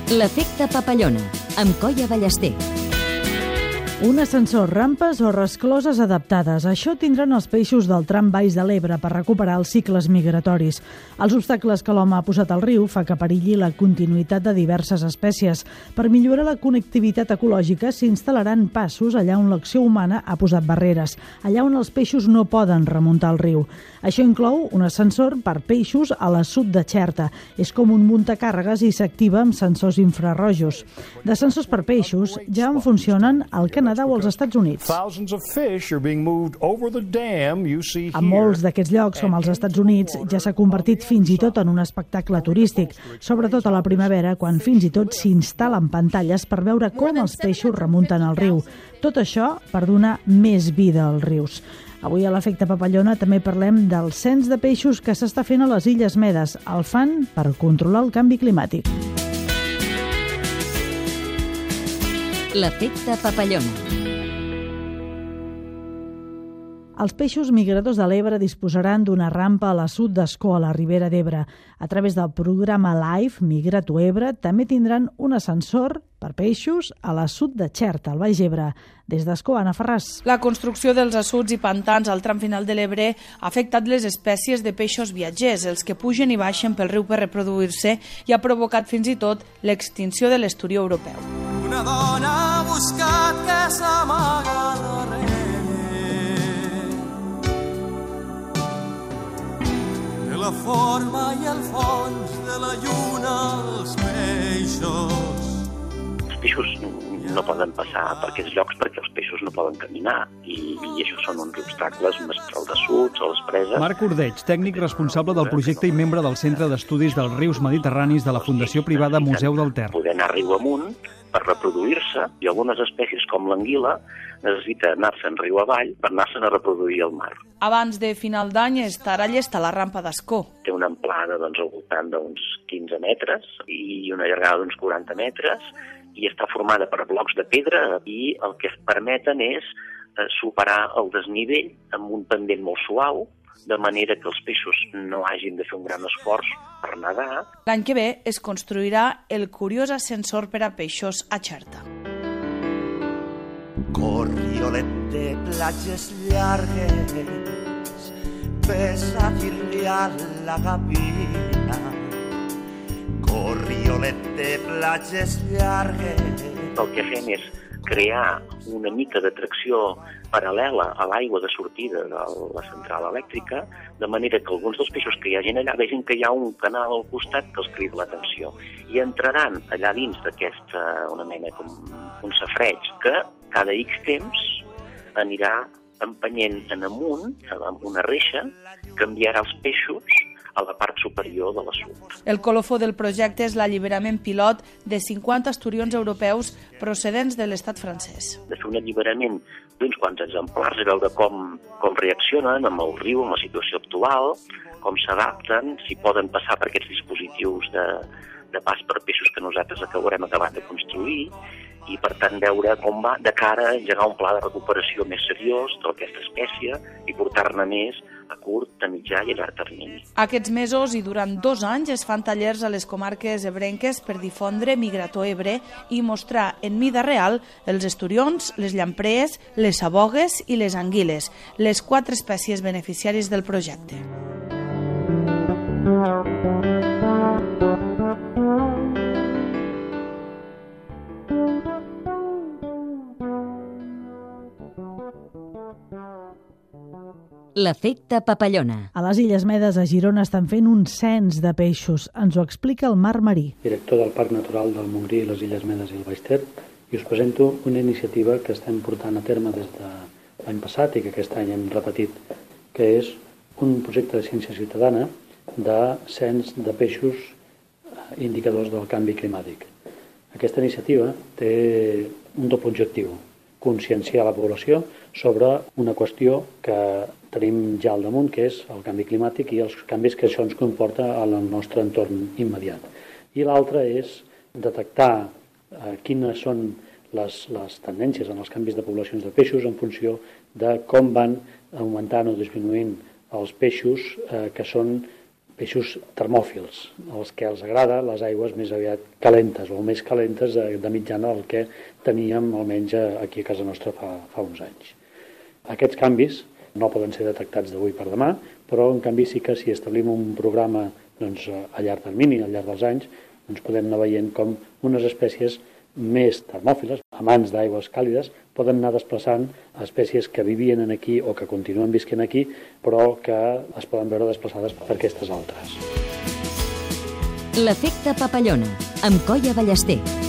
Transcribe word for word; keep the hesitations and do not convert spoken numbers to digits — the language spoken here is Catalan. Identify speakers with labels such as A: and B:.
A: L'efecte papallona, amb Colla Ballester.
B: Un ascensor, rampes o rescloses adaptades. Això tindran els peixos del tram baix de l'Ebre per recuperar els cicles migratoris. Els obstacles que l'home ha posat al riu fa que perilli la continuïtat de diverses espècies. Per millorar la connectivitat ecològica s'instal·laran passos allà on l'acció humana ha posat barreres, allà on els peixos no poden remuntar el riu. Això inclou un ascensor per peixos a la sud de Xerta. És com un muntacàrregues i s'activa amb sensors infrarrojos. D'ascensors per peixos ja en funcionen al Canadà o als Estats Units. A molts d'aquests llocs, com als Estats Units, ja s'ha convertit fins i tot en un espectacle turístic, sobretot a la primavera, quan fins i tot s'instal·len pantalles per veure com els peixos remunten el riu. Tot això per donar més vida als rius. Avui a l'Efecte Papallona també parlem del cens de peixos que s'està fent a les Illes Medes. El fan per controlar el canvi climàtic.
A: L'efecte papallona.
B: Els peixos migradors de l'Ebre disposaran d'una rampa a la sud d'Escó, a la Ribera d'Ebre. A través del programa LIFE Migrato Ebre també tindran un ascensor per peixos a la sud de Xerta, al Baix Ebre. Des d'Escó, Anna Ferràs.
C: La construcció dels assuts i pantans al tram final de l'Ebre ha afectat les espècies de peixos viatgers, els que pugen i baixen pel riu per reproduir-se, i ha provocat fins i tot l'extinció de l'esturió europeu.
D: Una dona ha buscat que s'amaga darrere de la forma i el fons de la lluna els peixos.
E: Els peixos no poden passar per aquests llocs perquè els peixos no poden caminar i, i això són uns obstacles més els assuts o les preses.
F: Marc Ordeig, tècnic responsable del projecte i membre del Centre d'Estudis dels Rius Mediterranis de la Fundació Privada Museu del Ter.
E: Poder anar riu amunt per reproduir-se, i algunes espècies com l'anguila necessita anar-se'n riu avall per anar-se'n a reproduir al mar.
C: Abans de final d'any estarà llesta la rampa d'Escó.
E: Té una amplada doncs, al voltant d'uns quinze metres i una llargada d'uns quaranta metres i està formada per blocs de pedra i el que es permeten és eh, superar el desnivell amb un pendent molt suau, de manera que els peixos no hagin de fer un gran esforç per nedar.
C: L'any que ve es construirà el curiós ascensor per a peixos a Xerta.
D: Corriolet de platges llargues, ves a dir-li a la gavina. Corriolet de platges llargues.
E: El que fem és crear una mica d'atracció paral·lela a l'aigua de sortida de la central elèctrica, de manera que alguns dels peixos que hi hagin allà vegin que hi ha un canal al costat que els crida l'atenció. I entraran allà dins d'aquesta, una mena com un safreig, que cada X temps anirà empenyent en amunt, amb una reixa, que enviarà els peixos a la part superior de l'assut.
C: El colofó del projecte és l'alliberament pilot de cinquanta esturions europeus procedents de l'estat francès.
E: De fer un alliberament d'uns quants exemplars i veure com, com reaccionen amb el riu, amb la situació actual, com s'adapten, si poden passar per aquests dispositius de, de pas per peixos que nosaltres acabarem acabant de construir, i per tant veure com va de cara a engegar un pla de recuperació més seriós d'aquesta espècie i portar-ne més a curt, a mitjà i a llarg termini.
C: Aquests mesos i durant dos anys es fan tallers a les comarques ebrenques per difondre Migrato Ebre i mostrar en mida real els esturions, les llamprees, les sabogues i les anguiles, les quatre espècies beneficiàries del projecte.
A: L'efecte papallona.
B: A les Illes Medes, a Girona, estan fent un cens de peixos. Ens ho explica el Marc Marí,
G: director del Parc Natural del Montgrí, les Illes Medes i el Baix Ter, i us presento una iniciativa que estem portant a terme des de l'any passat i que aquest any hem repetit, que és un projecte de ciència ciutadana de cens de peixos indicadors del canvi climàtic. Aquesta iniciativa té un doble objectiu: conscienciar la població sobre una qüestió que tenim ja al damunt, que és el canvi climàtic i els canvis que això ens comporta al nostre entorn immediat. I l'altre és detectar eh, quines són les, les tendències en els canvis de poblacions de peixos en funció de com van augmentant o disminuint els peixos eh, que són peixos termòfils, els que els agrada les aigües més aviat calentes o més calentes de, de mitjana del que teníem almenys aquí a casa nostra fa, fa uns anys. Aquests canvis no poden ser detectats d'avui per demà, però en canvi sí que si establim un programa doncs, a llarg termini, al llarg dels anys, doncs podem anar veient com unes espècies més termòfiles, amants d'aigües càlides, poden anar desplaçant espècies que vivien aquí o que continuen visquent aquí, però que es poden veure desplaçades per aquestes altres.
A: L'efecte papallona, amb Colla Ballester.